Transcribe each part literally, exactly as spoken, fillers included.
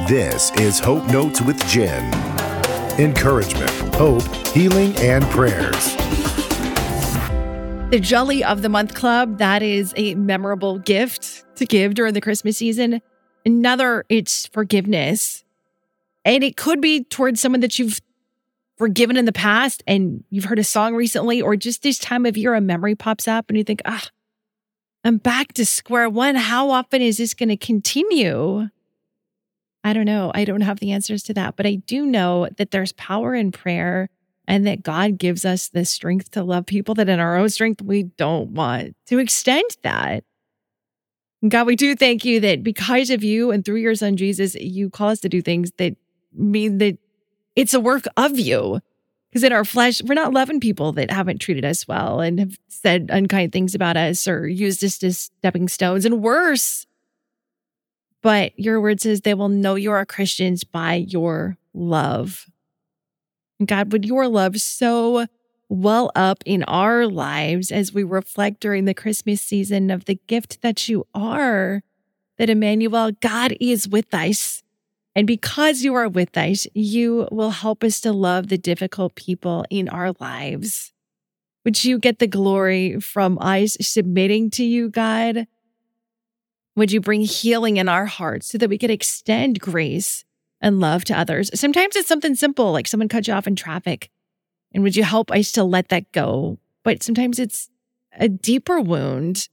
This is Hope Notes with Jen. Encouragement, hope, healing, and prayers. The Jelly of the Month Club, that is a memorable gift to give during the Christmas season. Another, it's forgiveness. And it could be towards someone that you've forgiven in the past and you've heard a song recently, or just this time of year, a memory pops up and you think, ah, I'm back to square one. How often is this going to continue? I don't know. I don't have the answers to that, but I do know that there's power in prayer and that God gives us the strength to love people that in our own strength, we don't want to extend that. And God, we do thank you that because of you and through your son, Jesus, you call us to do things that mean that it's a work of you. Because in our flesh, we're not loving people that haven't treated us well and have said unkind things about us or used us as stepping stones and worse. But your word says they will know you are Christians by your love. And God, would your love so well up in our lives as we reflect during the Christmas season of the gift that you are, that Emmanuel, God is with us. And because you are with us, you will help us to love the difficult people in our lives. Would you get the glory from us submitting to you, God? Would you bring healing in our hearts so that we could extend grace and love to others? Sometimes it's something simple, like someone cut you off in traffic. And would you help us to let that go? But sometimes it's a deeper wound.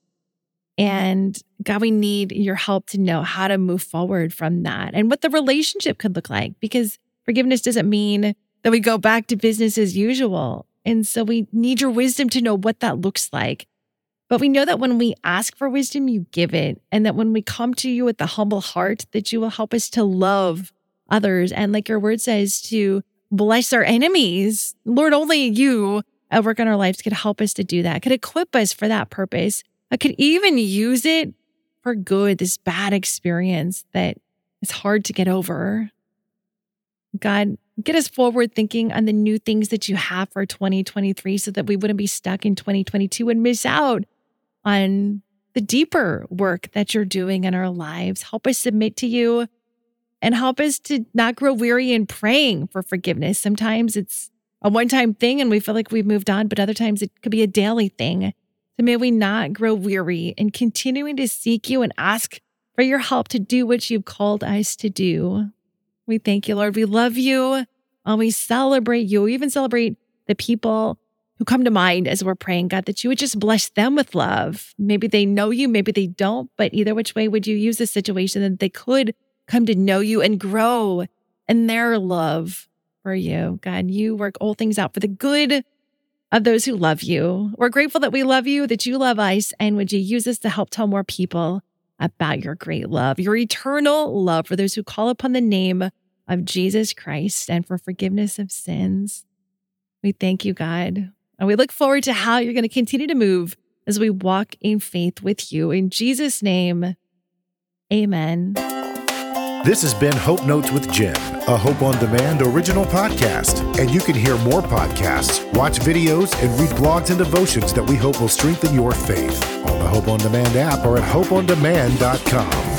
And God, we need your help to know how to move forward from that and what the relationship could look like, because forgiveness doesn't mean that we go back to business as usual. And so we need your wisdom to know what that looks like. But we know that when we ask for wisdom, you give it. And that when we come to you with the humble heart, that you will help us to love others. And like your word says, to bless our enemies. Lord, only you at work in our lives could help us to do that, could equip us for that purpose. I could even use it for good, this bad experience that is hard to get over. God, get us forward thinking on the new things that you have for twenty twenty-three so that we wouldn't be stuck in twenty twenty-two and miss out on the deeper work that you're doing in our lives. Help us submit to you and help us to not grow weary in praying for forgiveness. Sometimes it's a one-time thing and we feel like we've moved on, but other times it could be a daily thing. So may we not grow weary in continuing to seek you and ask for your help to do what you've called us to do. We thank you, Lord. We love you and we celebrate you. We even celebrate the people who come to mind as we're praying, God, that you would just bless them with love. Maybe they know you, maybe they don't, but either which way would you use this situation that they could come to know you and grow in their love for you. God, you work all things out for the good of those who love you. We're grateful that we love you, that you love us, and would you use us to help tell more people about your great love, your eternal love for those who call upon the name of Jesus Christ and for forgiveness of sins. We thank you, God, and we look forward to how you're going to continue to move as we walk in faith with you. In Jesus' name, amen. This has been Hope Notes with Jen, a Hope On Demand original podcast. And you can hear more podcasts, watch videos, and read blogs and devotions that we hope will strengthen your faith on the Hope On Demand app or at hope on demand dot com.